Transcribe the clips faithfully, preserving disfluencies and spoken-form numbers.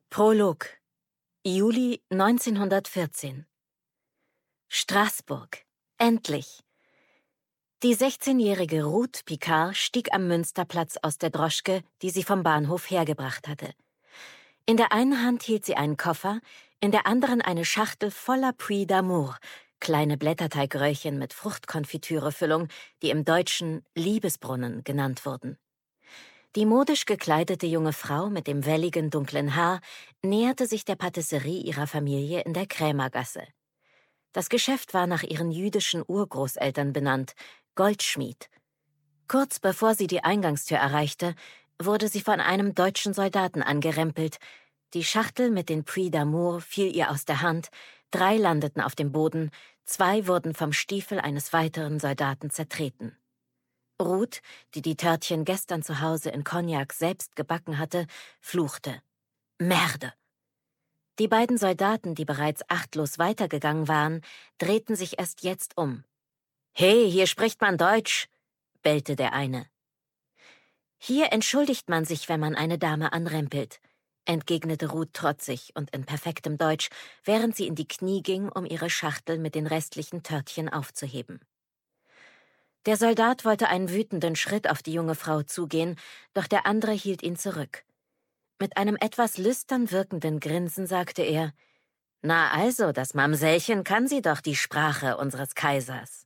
Prolog. Juli neunzehnhundertvierzehn. Straßburg. Endlich! Die sechzehnjährige Ruth Picard stieg am Münsterplatz aus der Droschke, die sie vom Bahnhof hergebracht hatte. In der einen Hand hielt sie einen Koffer, in der anderen eine Schachtel voller Puy d'Amour, kleine Blätterteigröllchen mit Fruchtkonfitürefüllung, die im Deutschen Liebesbrunnen genannt wurden. Die modisch gekleidete junge Frau mit dem welligen, dunklen Haar näherte sich der Patisserie ihrer Familie in der Krämergasse. Das Geschäft war nach ihren jüdischen Urgroßeltern benannt, Goldschmied. Kurz bevor sie die Eingangstür erreichte, wurde sie von einem deutschen Soldaten angerempelt. Die Schachtel mit den Puy d'Amour fiel ihr aus der Hand, drei landeten auf dem Boden, zwei wurden vom Stiefel eines weiteren Soldaten zertreten. Ruth, die die Törtchen gestern zu Hause in Cognac selbst gebacken hatte, fluchte. Merde! Die beiden Soldaten, die bereits achtlos weitergegangen waren, drehten sich erst jetzt um. »Hey, hier spricht man Deutsch«, bellte der eine. »Hier entschuldigt man sich, wenn man eine Dame anrempelt«, entgegnete Ruth trotzig und in perfektem Deutsch, während sie in die Knie ging, um ihre Schachtel mit den restlichen Törtchen aufzuheben. Der Soldat wollte einen wütenden Schritt auf die junge Frau zugehen, doch der andere hielt ihn zurück. Mit einem etwas lüstern wirkenden Grinsen sagte er, »Na also, das Mamsellchen kann sie doch die Sprache unseres Kaisers.«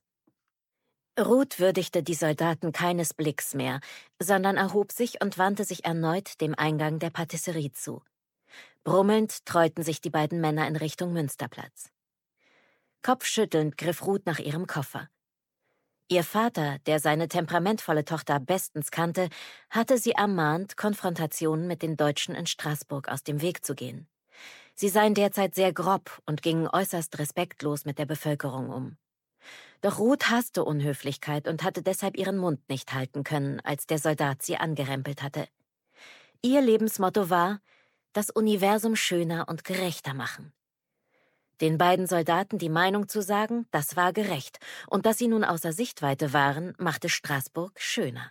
Ruth würdigte die Soldaten keines Blicks mehr, sondern erhob sich und wandte sich erneut dem Eingang der Patisserie zu. Brummelnd treuten sich die beiden Männer in Richtung Münsterplatz. Kopfschüttelnd griff Ruth nach ihrem Koffer. Ihr Vater, der seine temperamentvolle Tochter bestens kannte, hatte sie ermahnt, Konfrontationen mit den Deutschen in Straßburg aus dem Weg zu gehen. Sie seien derzeit sehr grob und gingen äußerst respektlos mit der Bevölkerung um. Doch Ruth hasste Unhöflichkeit und hatte deshalb ihren Mund nicht halten können, als der Soldat sie angerempelt hatte. Ihr Lebensmotto war, das Universum schöner und gerechter machen. Den beiden Soldaten die Meinung zu sagen, das war gerecht, und dass sie nun außer Sichtweite waren, machte Straßburg schöner.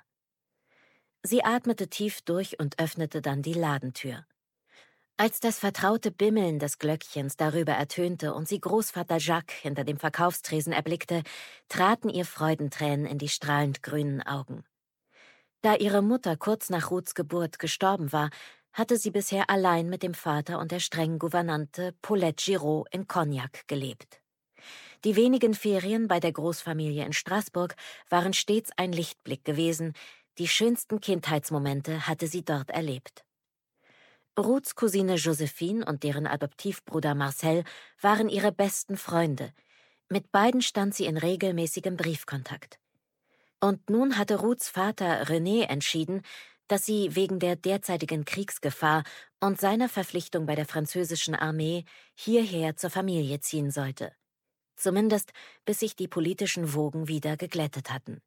Sie atmete tief durch und öffnete dann die Ladentür. Als das vertraute Bimmeln des Glöckchens darüber ertönte und sie Großvater Jacques hinter dem Verkaufstresen erblickte, traten ihr Freudentränen in die strahlend grünen Augen. Da ihre Mutter kurz nach Ruths Geburt gestorben war, hatte sie bisher allein mit dem Vater und der strengen Gouvernante Paulette Giraud in Cognac gelebt. Die wenigen Ferien bei der Großfamilie in Straßburg waren stets ein Lichtblick gewesen, die schönsten Kindheitsmomente hatte sie dort erlebt. Ruths Cousine Josephine und deren Adoptivbruder Marcel waren ihre besten Freunde. Mit beiden stand sie in regelmäßigem Briefkontakt. Und nun hatte Ruths Vater René entschieden, dass sie wegen der derzeitigen Kriegsgefahr und seiner Verpflichtung bei der französischen Armee hierher zur Familie ziehen sollte. Zumindest bis sich die politischen Wogen wieder geglättet hatten.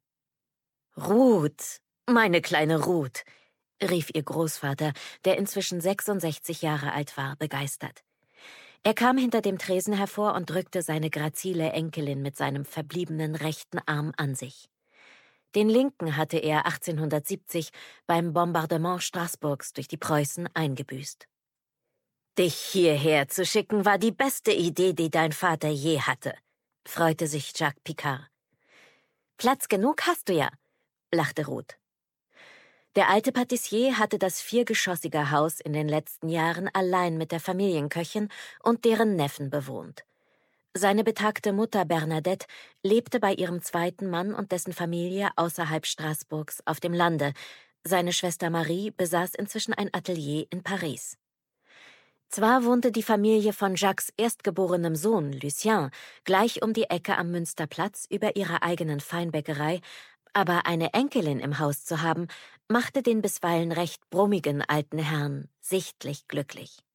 »Ruth, meine kleine Ruth«, rief ihr Großvater, der inzwischen sechsundsechzig Jahre alt war, begeistert. Er kam hinter dem Tresen hervor und drückte seine grazile Enkelin mit seinem verbliebenen rechten Arm an sich. Den linken hatte er achtzehnhundertsiebzig beim Bombardement Straßburgs durch die Preußen eingebüßt. »Dich hierher zu schicken, war die beste Idee, die dein Vater je hatte«, freute sich Jacques Picard. »Platz genug hast du ja«, lachte Ruth. Der alte Patissier hatte das viergeschossige Haus in den letzten Jahren allein mit der Familienköchin und deren Neffen bewohnt. Seine betagte Mutter Bernadette lebte bei ihrem zweiten Mann und dessen Familie außerhalb Straßburgs auf dem Lande. Seine Schwester Marie besaß inzwischen ein Atelier in Paris. Zwar wohnte die Familie von Jacques' erstgeborenem Sohn, Lucien, gleich um die Ecke am Münsterplatz über ihrer eigenen Feinbäckerei, aber eine Enkelin im Haus zu haben, machte den bisweilen recht brummigen alten Herrn sichtlich glücklich.